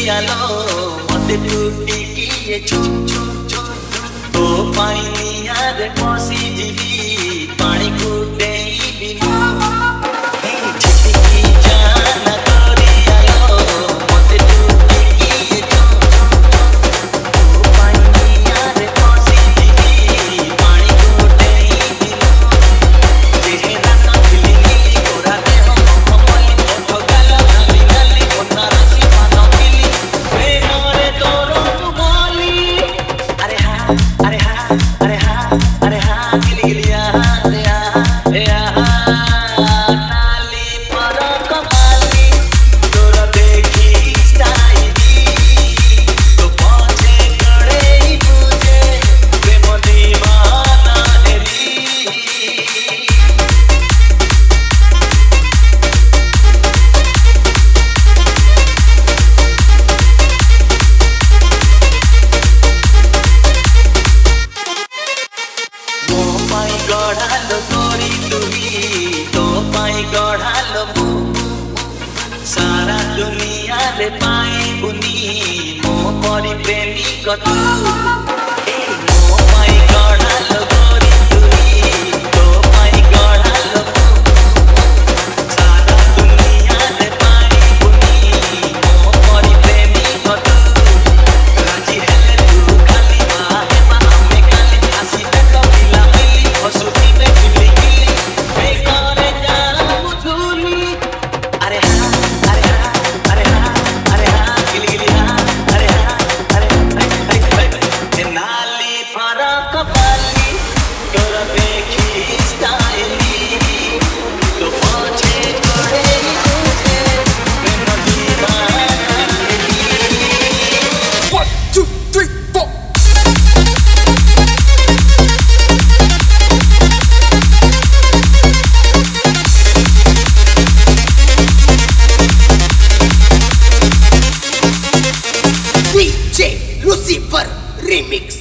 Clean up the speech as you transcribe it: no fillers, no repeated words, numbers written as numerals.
आलो मते टूटी किए छुप छुप छुप तो पानी याद पसी जीवी पानी को देई बिनु छुट्टी की जान करी आलो मते टूटी किए छुप छुप तो पानी याद पसी जीवी पानी को देई बिनु जेहेना संगली नीली गोरा दे हम कमली ओठो गाला नाली नाली ओना रसी पानो किली वे नरे तोरो तुमाली अरे हा अरे हा अरे हा अरे हा गिली गिलिया रे आ नाली पर कमाली तोरा देखी स्टाइली तो पहुंचे गड़े बुझे प्रेम दीवाना हेली मो पाई गढ़ालो गोरी तुही तो पाई गढ़ालो मो सारा दुनिया रे पाई बुनी मो परी प्रेमी कतु मो पाई गढ़ालो गोरी तुही तो पाई गढ़ालो मो सारा दुनिया रे पाई बुनी मो परी प्रेमी कतु राजी हेले तू खाली माहे मामे खाली आसी तक मिला मिली हसुती में गिली गिली बेकारे जा बुझुली अरे हा अरे हा अरे हा अरे हा गिली गिली हा अरे हा अरे नाली फरक पाली तोरा देखी स्टाइली तो पहुंचे गड़े तुझे प्रेम दीवाना One, two, three, four. DJ Lucifer Remix.